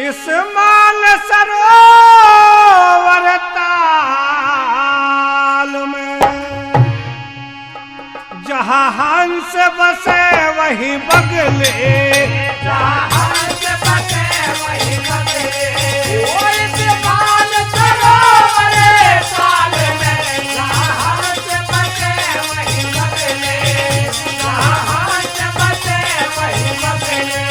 इस माल सरोवर ताल में जहाँ हंस बसे वही बगले, जहाँ हंस बसे वही बगले। ओ इस माल सरोवर ताल में जहाँ हंस बसे वही बगले, जहाँ हंस बसे वही बगले।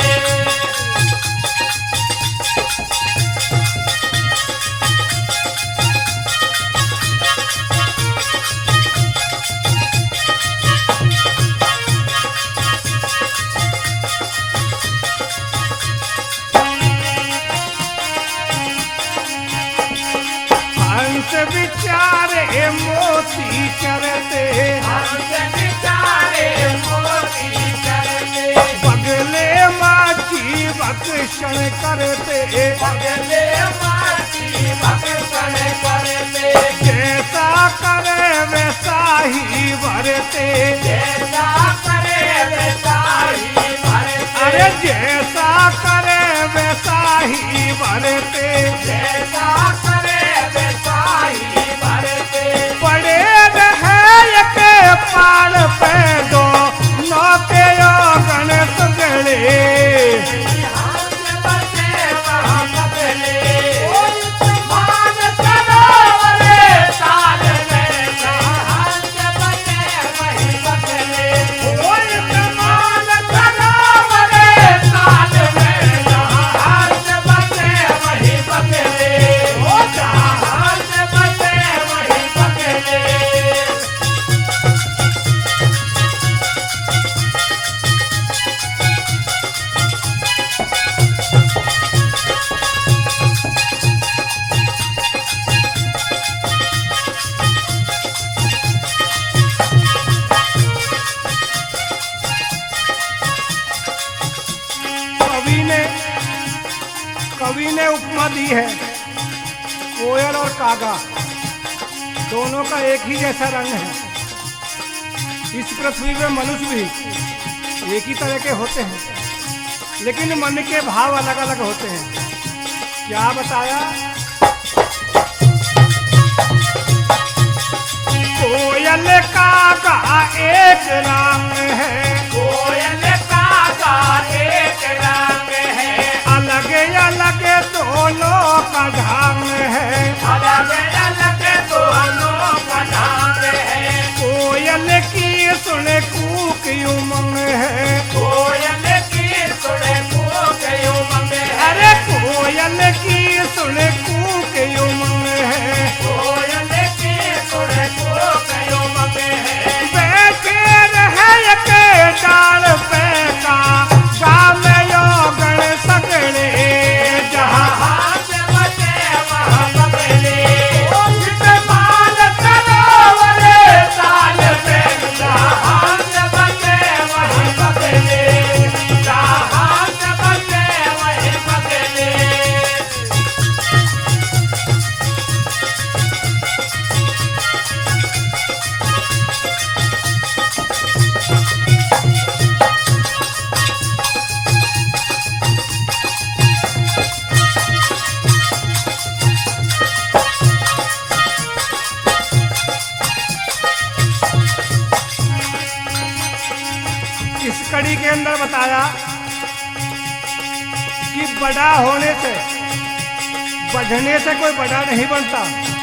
हंस बिचारे मोती करते, हंस बिचारे मोती करते, बगले माची भक्षण करते, बगले माची भक्षण करते। जैसा करे वैसा ही भरते, जैसा करे वैसा ही भरते। अरे जैसा करे वैसा ही भरते, जैसा करे वैसा ही भरते। पड़े रहे के पार पे दो नौके गण सगड़े, हंस बसे वहाँ बगले। ओ इस मान सरोवर ताल में जहाँ हंस बसे वही बगले। ओ इस मान सरोवर ताल में जहाँ हंस बसे वही बगले। ओ जहाँ हंस बसे वही बगले। कवि ने उपमा दी है कोयल और कागा दोनों का एक ही जैसा रंग है। इस पृथ्वी में मनुष्य भी एक ही तरह के होते हैं, लेकिन मन के भाव अलग अलग होते हैं। क्या बताया? कोयल कागा एक रंग है, कोयल कागा एक रंग है, अलग अलग दोनों का ढंग है, अलग अलग दोनों का ढंग है। कोयल की सुन कूक उमंग है, कोयल की सुन कूक उमंग है, अरे कोयल की सुन कूक उमंग है, कोयल की सुन कूक उमंग है। बैठे रहे के डाल पे का गाँव यो गण सगड़े, जहाँ हंस बसे वहाँ बगले। ओ इस मान सरोवर ताल में जहाँ हंस बसे वही बगले, जहाँ हंस बसे वही बगले। इस कड़ी के अंदर बताया कि बड़ा होने से बढ़ने से कोई बड़ा नहीं बनता,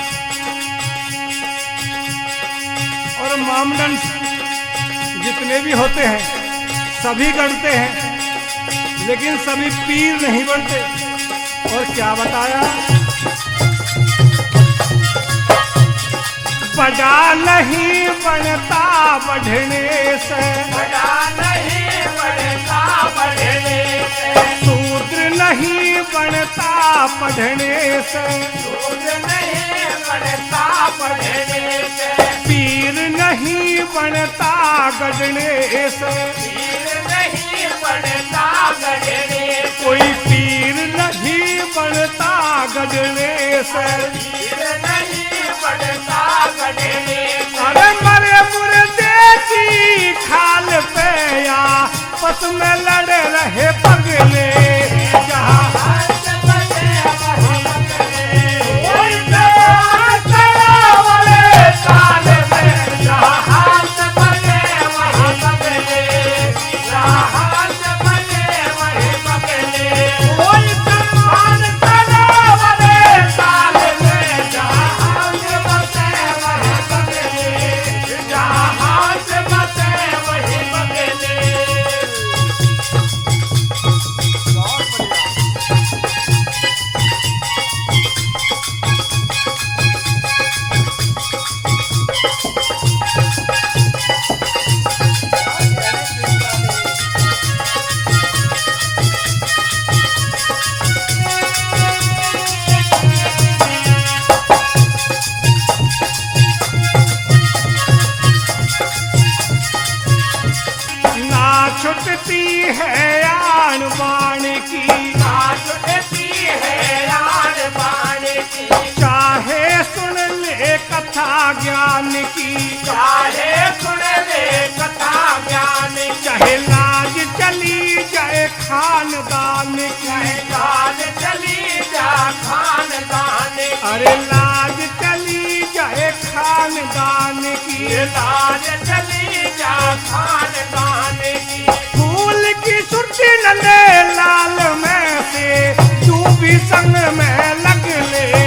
और मामदंड जितने भी होते हैं सभी गढ़ते हैं, लेकिन सभी पीर नहीं बनते। और क्या बताया? बड़ा नहीं बनता बढ़ने से, बड़ा नहीं बढ़ता बढ़ने से, शूद्र नहीं बनता पढ़ने से, दूध नहीं बढ़ता बढ़ने से, पीर नहीं बनता गढ़ने से, पीर नहीं बढ़ता गढ़ने से, कोई पीर नहीं बनता गढ़ने से, पीर नहीं बढ़ता गढ़ने से। अरे मरे मुर्दे की खाल पे आपस में लड़ रहे पगले, जहाँ हंस बसे है आन बाण की, लाज उड़ती है आन बाण की, चाहे सुन ले कथा ज्ञान की, चाहे सुन ले कथा ज्ञान की, चाहे लाज चली जाए खानदान की, लाज चली जा खानदान की, अरे लाज चली जाए खानदान की, लाज चली जा खानदान की, फूल की सुर्ती न ले लाल में से, तू भी संग में लग ले